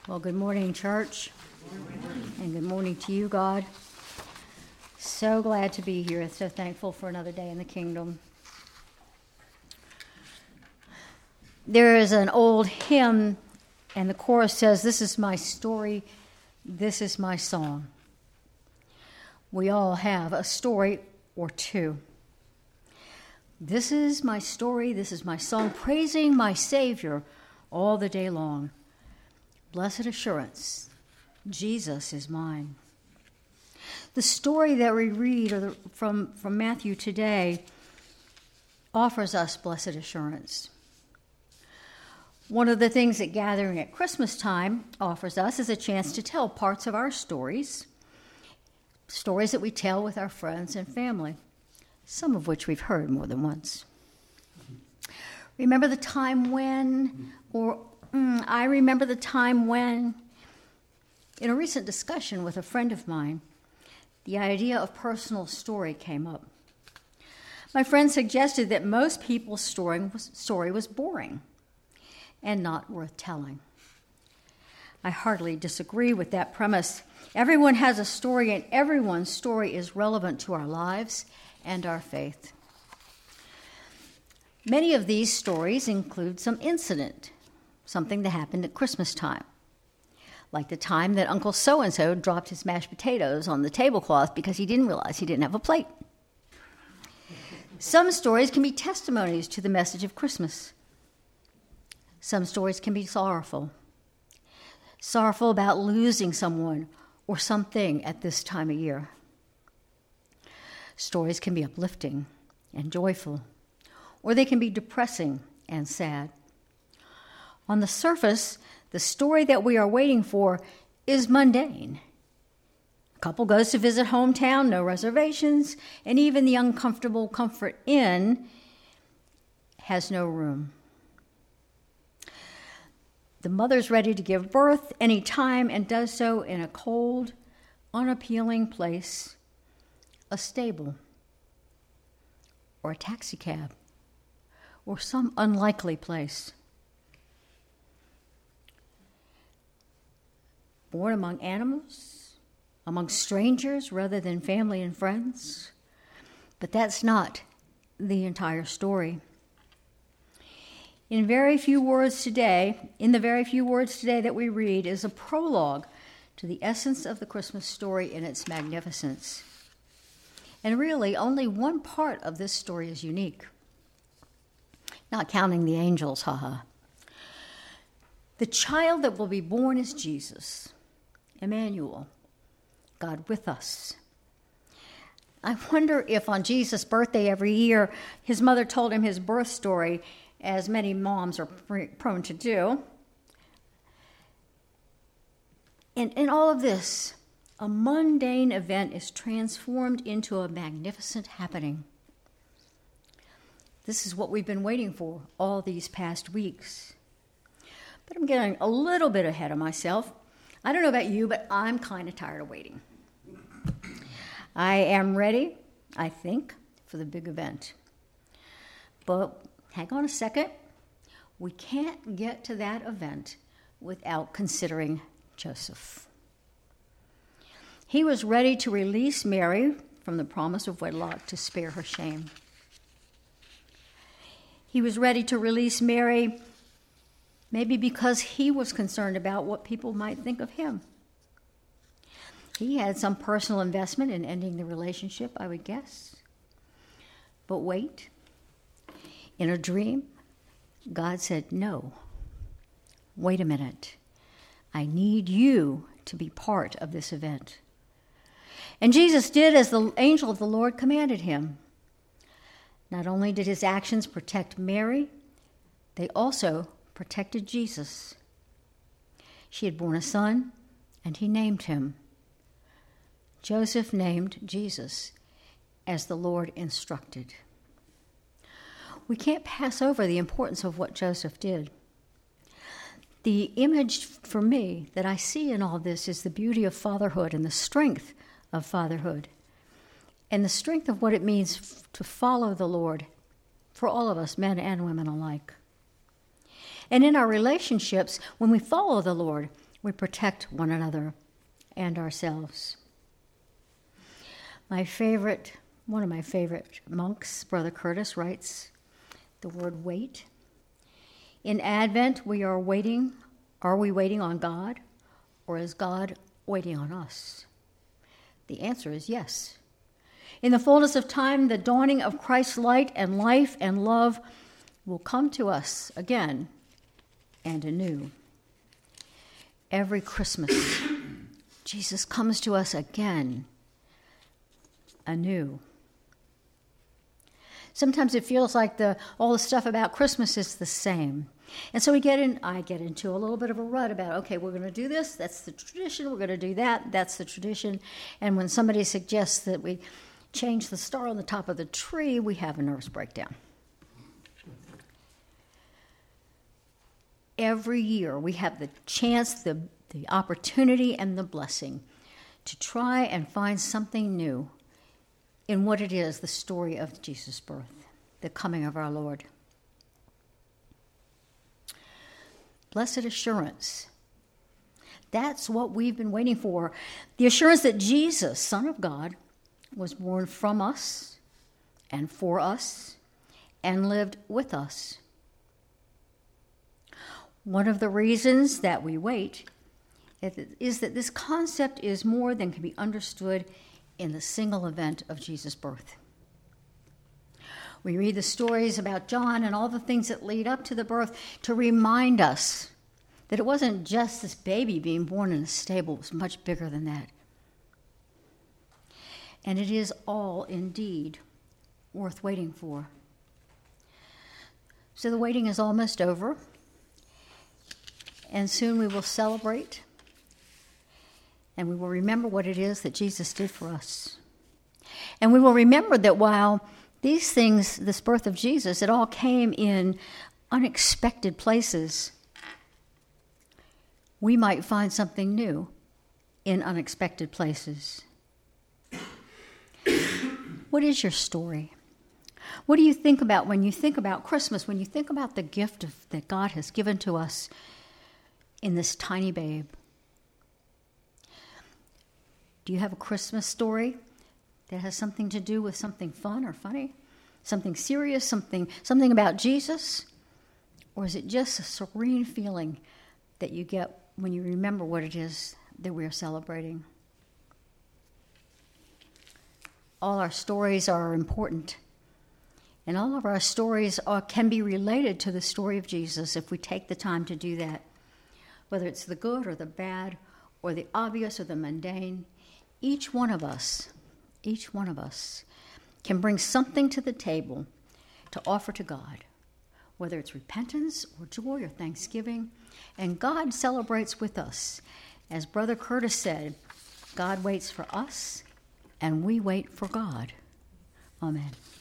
Well, good morning, church, and good morning to you, God. So glad to be here, so thankful for another day in the kingdom. There is an old hymn, and the chorus says, "This is my story, this is my song." We all have a story or two. This is my story, this is my song, praising my Savior all the day long. Blessed assurance, Jesus is mine. The story that we read from Matthew today offers us blessed assurance. One of the things that gathering at Christmas time offers us is a chance to tell parts of our stories that we tell with our friends and family, some of which we've heard more than once. Remember the time when, I remember the time when, in a recent discussion with a friend of mine, the idea of personal story came up. My friend suggested that most people's story was boring and not worth telling. I heartily disagree with that premise. Everyone has a story, and everyone's story is relevant to our lives and our faith. Many of these stories include some incident, something that happened at Christmas time, like the time that Uncle So-and-so dropped his mashed potatoes on the tablecloth because he didn't realize he didn't have a plate. Some stories can be testimonies to the message of Christmas. Some stories can be sorrowful about losing someone or something at this time of year. Stories can be uplifting and joyful, or they can be depressing and sad. On the surface, the story that we are waiting for is mundane. A couple goes to visit hometown, no reservations, and even the uncomfortable Comfort Inn has no room. The mother's ready to give birth any time and does so in a cold, unappealing place, a stable, or a taxi cab, or some unlikely place. Born among animals, among strangers rather than family and friends. But that's not the entire story. In the very few words today that we read is a prologue to the essence of the Christmas story in its magnificence. And really, only one part of this story is unique. Not counting the angels, haha. The child that will be born is Jesus, Emmanuel, God with us. I wonder if on Jesus' birthday every year, his mother told him his birth story, as many moms are prone to do. In all of this, a mundane event is transformed into a magnificent happening. This is what we've been waiting for all these past weeks. But I'm getting a little bit ahead of myself. I don't know about you, but I'm kind of tired of waiting. I am ready, I think, for the big event. But hang on a second. We can't get to that event without considering Joseph. He was ready to release Mary from the promise of wedlock to spare her shame. He was ready to release Mary maybe because he was concerned about what people might think of him. He had some personal investment in ending the relationship, I would guess. But wait. In a dream, God said, "No. Wait a minute. I need you to be part of this event." And Jesus did as the angel of the Lord commanded him. Not only did his actions protect Mary, they also protected Jesus. She had borne a son, and he named him. Joseph named Jesus as the Lord instructed. We can't pass over the importance of what Joseph did. The image for me that I see in all this is the beauty of fatherhood and the strength of fatherhood and the strength of what it means to follow the Lord for all of us, men and women alike. And in our relationships, when we follow the Lord, we protect one another and ourselves. One of my favorite monks, Brother Curtis, writes the word wait. In Advent, we are waiting. Are we waiting on God, or is God waiting on us? The answer is yes. In the fullness of time, the dawning of Christ's light and life and love will come to us again and anew. Every Christmas, Jesus comes to us again, anew. Sometimes it feels like all the stuff about Christmas is the same. And so I get into a little bit of a rut about, okay, we're going to do this, that's the tradition, we're going to do that, that's the tradition. And when somebody suggests that we change the star on the top of the tree, we have a nervous breakdown. Every year we have the chance, the opportunity, and the blessing to try and find something new in what it is, the story of Jesus' birth, the coming of our Lord. Blessed assurance. That's what we've been waiting for. The assurance that Jesus, Son of God, was born from us and for us and lived with us. One of the reasons that we wait is that this concept is more than can be understood in the single event of Jesus' birth. We read the stories about John and all the things that lead up to the birth to remind us that it wasn't just this baby being born in a stable. It was much bigger than that. And it is all indeed worth waiting for. So the waiting is almost over, and soon we will celebrate, and we will remember what it is that Jesus did for us. And we will remember that while these things, this birth of Jesus, it all came in unexpected places, we might find something new in unexpected places. What is your story? What do you think about when you think about Christmas, when you think about the gift that God has given to us in this tiny babe? Do you have a Christmas story that has something to do with something fun or funny, something serious, something about Jesus? Or is it just a serene feeling that you get when you remember what it is that we are celebrating? All our stories are important, and all of our stories can be related to the story of Jesus if we take the time to do that. Whether it's the good or the bad, or the obvious or the mundane, each one of us can bring something to the table to offer to God, whether it's repentance or joy or thanksgiving, and God celebrates with us. As Brother Curtis said, God waits for us, and we wait for God. Amen.